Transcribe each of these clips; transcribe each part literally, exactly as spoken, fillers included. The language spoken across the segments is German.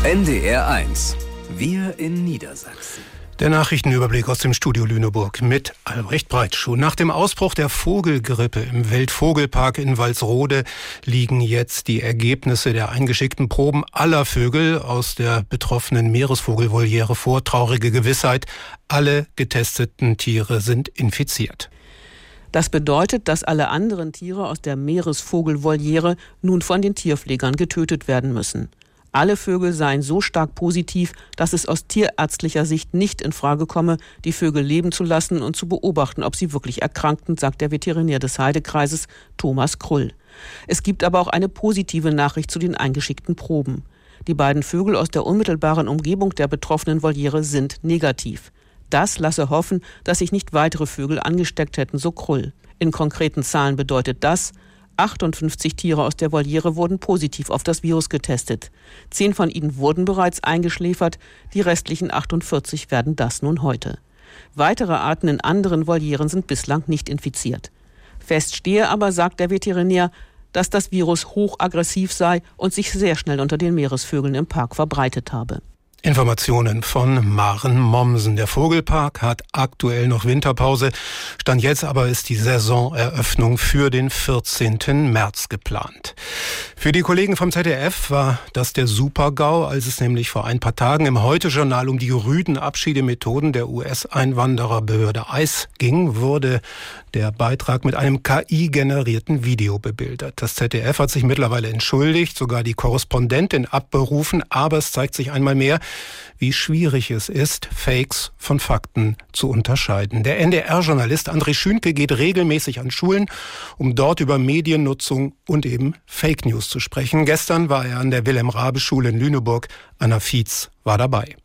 N D R eins. Wir in Niedersachsen. Der Nachrichtenüberblick aus dem Studio Lüneburg mit Albrecht Breitschuh. Nach dem Ausbruch der Vogelgrippe im Weltvogelpark in Walsrode liegen jetzt die Ergebnisse der eingeschickten Proben aller Vögel aus der betroffenen Meeresvogelvoliere vor. Traurige Gewissheit, alle getesteten Tiere sind infiziert. Das bedeutet, dass alle anderen Tiere aus der Meeresvogelvoliere nun von den Tierpflegern getötet werden müssen. Alle Vögel seien so stark positiv, dass es aus tierärztlicher Sicht nicht in Frage komme, die Vögel leben zu lassen und zu beobachten, ob sie wirklich erkrankten, sagt der Veterinär des Heidekreises Thomas Krull. Es gibt aber auch eine positive Nachricht zu den eingeschickten Proben. Die beiden Vögel aus der unmittelbaren Umgebung der betroffenen Voliere sind negativ. Das lasse hoffen, dass sich nicht weitere Vögel angesteckt hätten, so Krull. In konkreten Zahlen bedeutet das, achtundfünfzig Tiere aus der Voliere wurden positiv auf das Virus getestet. Zehn von ihnen wurden bereits eingeschläfert, die restlichen achtundvierzig werden das nun heute. Weitere Arten in anderen Volieren sind bislang nicht infiziert. Fest stehe aber, sagt der Veterinär, dass das Virus hochaggressiv sei und sich sehr schnell unter den Meeresvögeln im Park verbreitet habe. Informationen von Maren Mommsen. Der Vogelpark hat aktuell noch Winterpause. Stand jetzt aber ist die Saisoneröffnung für den vierzehnten März geplant. Für die Kollegen vom Z D F war das der Super-GAU, als es nämlich vor ein paar Tagen im Heute-Journal um die rüden Abschiedemethoden der U S-Einwandererbehörde I C E ging, wurde der Beitrag mit einem K I-generierten Video bebildert. Das Z D F hat sich mittlerweile entschuldigt, sogar die Korrespondentin abberufen, aber es zeigt sich einmal mehr, wie schwierig es ist, Fakes von Fakten zu unterscheiden. Der N D R-Journalist André Schünke geht regelmäßig an Schulen, um dort über Mediennutzung und eben Fake News zu sprechen. Gestern war er an der Wilhelm-Raabe-Schule in Lüneburg. Anna Fietz war dabei.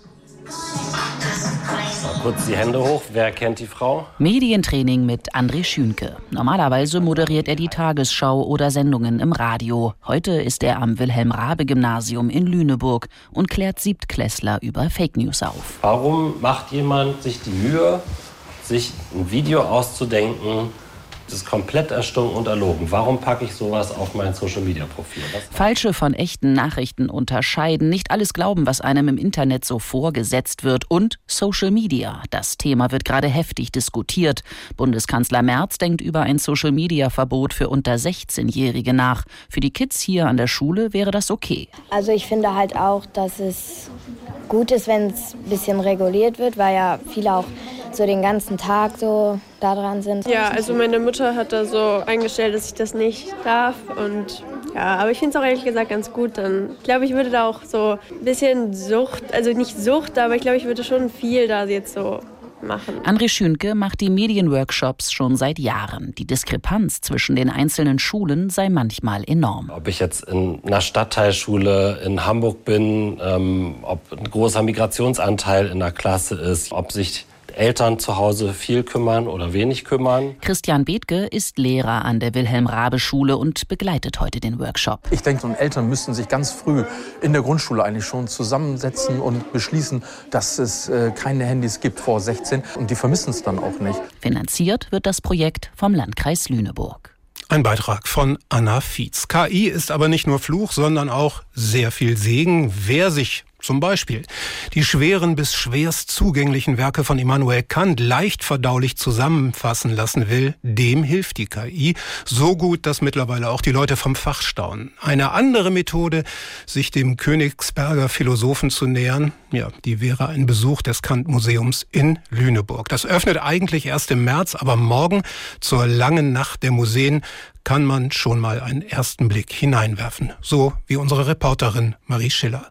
Kurz die Hände hoch. Wer kennt die Frau? Medientraining mit André Schünke. Normalerweise moderiert er die Tagesschau oder Sendungen im Radio. Heute ist er am Wilhelm-Raabe-Gymnasium in Lüneburg und klärt Siebtklässler über Fake News auf. Warum macht jemand sich die Mühe, sich ein Video auszudenken, das ist komplett erstunken und erlogen? Warum packe ich sowas auf mein Social-Media-Profil? Falsche von echten Nachrichten unterscheiden, nicht alles glauben, was einem im Internet so vorgesetzt wird. Und Social Media. Das Thema wird gerade heftig diskutiert. Bundeskanzler Merz denkt über ein Social-Media-Verbot für unter sechzehnjährige nach. Für die Kids hier an der Schule wäre das okay. Also ich finde halt auch, dass es gut ist, wenn es ein bisschen reguliert wird, weil ja viele auch so den ganzen Tag so da dran sind. Ja, also meine Mutter hat da so eingestellt, dass ich das nicht darf. Und ja, aber ich finde es auch ehrlich gesagt ganz gut. Dann, ich glaube, ich würde da auch so ein bisschen Sucht, also nicht Sucht, aber ich glaube, ich würde schon viel da jetzt so machen. André Schünke macht die Medienworkshops schon seit Jahren. Die Diskrepanz zwischen den einzelnen Schulen sei manchmal enorm. Ob ich jetzt in einer Stadtteilschule in Hamburg bin, ähm, ob ein großer Migrationsanteil in der Klasse ist, ob sich Eltern zu Hause viel kümmern oder wenig kümmern. Christian Bethke ist Lehrer an der Wilhelm-Raabe-Schule und begleitet heute den Workshop. Ich denke, und Eltern müssten sich ganz früh in der Grundschule eigentlich schon zusammensetzen und beschließen, dass es äh, keine Handys gibt vor sechzehn. Und die vermissen es dann auch nicht. Finanziert wird das Projekt vom Landkreis Lüneburg. Ein Beitrag von Anna Fietz. K I ist aber nicht nur Fluch, sondern auch sehr viel Segen. Wer sich zum Beispiel die schweren bis schwerst zugänglichen Werke von Immanuel Kant leicht verdaulich zusammenfassen lassen will, dem hilft die K I so gut, dass mittlerweile auch die Leute vom Fach staunen. Eine andere Methode, sich dem Königsberger Philosophen zu nähern, ja, die wäre ein Besuch des Kant-Museums in Lüneburg. Das öffnet eigentlich erst im März, aber morgen zur langen Nacht der Museen kann man schon mal einen ersten Blick hineinwerfen. So wie unsere Reporterin Marie Schiller.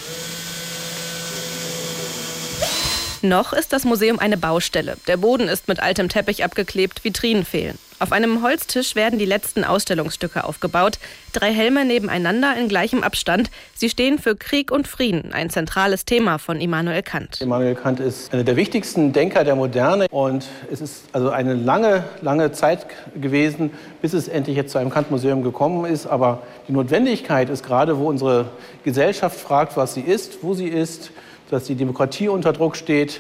Noch ist das Museum eine Baustelle. Der Boden ist mit altem Teppich abgeklebt, Vitrinen fehlen. Auf einem Holztisch werden die letzten Ausstellungsstücke aufgebaut. Drei Helme nebeneinander in gleichem Abstand. Sie stehen für Krieg und Frieden, ein zentrales Thema von Immanuel Kant. Immanuel Kant ist einer der wichtigsten Denker der Moderne. Und es ist also eine lange, lange Zeit gewesen, bis es endlich jetzt zu einem Kant-Museum gekommen ist. Aber die Notwendigkeit ist gerade, wo unsere Gesellschaft fragt, was sie ist, wo sie ist, dass die Demokratie unter Druck steht,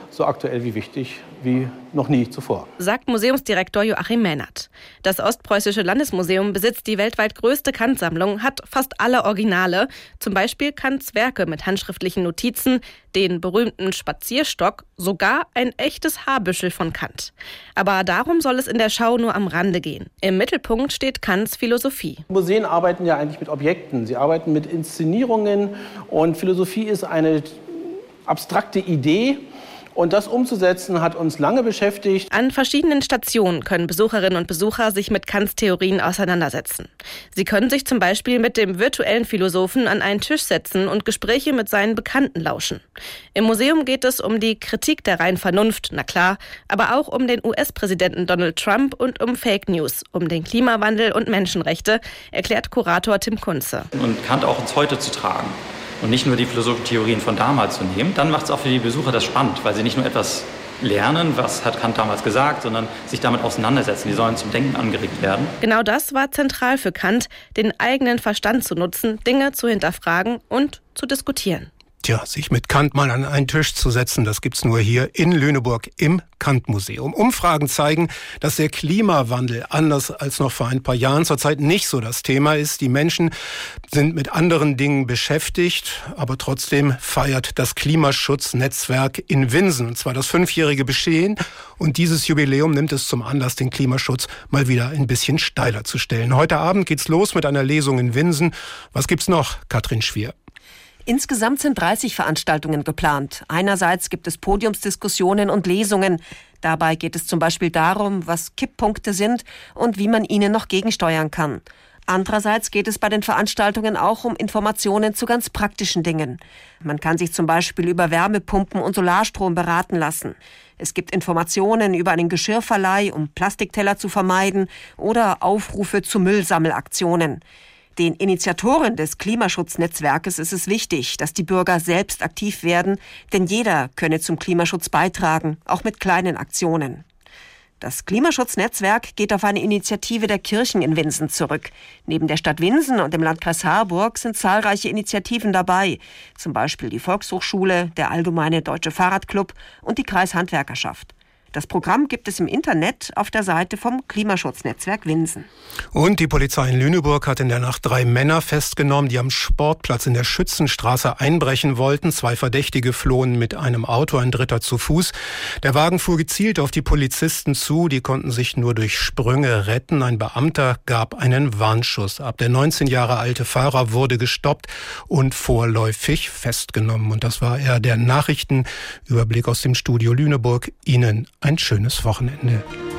so aktuell wie wichtig wie noch nie zuvor. Sagt Museumsdirektor Joachim Mähnert. Das Ostpreußische Landesmuseum besitzt die weltweit größte Kant-Sammlung, hat fast alle Originale, zum Beispiel Kants Werke mit handschriftlichen Notizen, den berühmten Spazierstock, sogar ein echtes Haarbüschel von Kant. Aber darum soll es in der Schau nur am Rande gehen. Im Mittelpunkt steht Kants Philosophie. Museen arbeiten ja eigentlich mit Objekten, sie arbeiten mit Inszenierungen und Philosophie ist eine abstrakte Idee. Und das umzusetzen hat uns lange beschäftigt. An verschiedenen Stationen können Besucherinnen und Besucher sich mit Kants Theorien auseinandersetzen. Sie können sich zum Beispiel mit dem virtuellen Philosophen an einen Tisch setzen und Gespräche mit seinen Bekannten lauschen. Im Museum geht es um die Kritik der reinen Vernunft, na klar, aber auch um den U S-Präsidenten Donald Trump und um Fake News, um den Klimawandel und Menschenrechte, erklärt Kurator Tim Kunze. Und Kant auch ins Heute zu tragen. Und nicht nur die philosophischen Theorien von damals zu nehmen, dann macht es auch für die Besucher das spannend, weil sie nicht nur etwas lernen, was hat Kant damals gesagt, sondern sich damit auseinandersetzen. Die sollen zum Denken angeregt werden. Genau das war zentral für Kant, den eigenen Verstand zu nutzen, Dinge zu hinterfragen und zu diskutieren. Tja, sich mit Kant mal an einen Tisch zu setzen, das gibt's nur hier in Lüneburg im Kant-Museum. Umfragen zeigen, dass der Klimawandel anders als noch vor ein paar Jahren zurzeit nicht so das Thema ist. Die Menschen sind mit anderen Dingen beschäftigt, aber trotzdem feiert das Klimaschutznetzwerk in Winsen, und zwar das fünfjährige Bestehen. Und dieses Jubiläum nimmt es zum Anlass, den Klimaschutz mal wieder ein bisschen steiler zu stellen. Heute Abend geht's los mit einer Lesung in Winsen. Was gibt's noch, Katrin Schwier? Insgesamt sind dreißig Veranstaltungen geplant. Einerseits gibt es Podiumsdiskussionen und Lesungen. Dabei geht es zum Beispiel darum, was Kipppunkte sind und wie man ihnen noch gegensteuern kann. Andererseits geht es bei den Veranstaltungen auch um Informationen zu ganz praktischen Dingen. Man kann sich zum Beispiel über Wärmepumpen und Solarstrom beraten lassen. Es gibt Informationen über einen Geschirrverleih, um Plastikteller zu vermeiden, oder Aufrufe zu Müllsammelaktionen. Den Initiatoren des Klimaschutznetzwerkes ist es wichtig, dass die Bürger selbst aktiv werden, denn jeder könne zum Klimaschutz beitragen, auch mit kleinen Aktionen. Das Klimaschutznetzwerk geht auf eine Initiative der Kirchen in Winsen zurück. Neben der Stadt Winsen und dem Landkreis Harburg sind zahlreiche Initiativen dabei, zum Beispiel die Volkshochschule, der Allgemeine Deutsche Fahrradclub und die Kreishandwerkerschaft. Das Programm gibt es im Internet auf der Seite vom Klimaschutznetzwerk Winsen. Und die Polizei in Lüneburg hat in der Nacht drei Männer festgenommen, die am Sportplatz in der Schützenstraße einbrechen wollten. Zwei Verdächtige flohen mit einem Auto, ein dritter zu Fuß. Der Wagen fuhr gezielt auf die Polizisten zu. Die konnten sich nur durch Sprünge retten. Ein Beamter gab einen Warnschuss ab. Der neunzehn Jahre alte Fahrer wurde gestoppt und vorläufig festgenommen. Und das war er, der Nachrichtenüberblick aus dem Studio Lüneburg. Ihnen ein schönes Wochenende.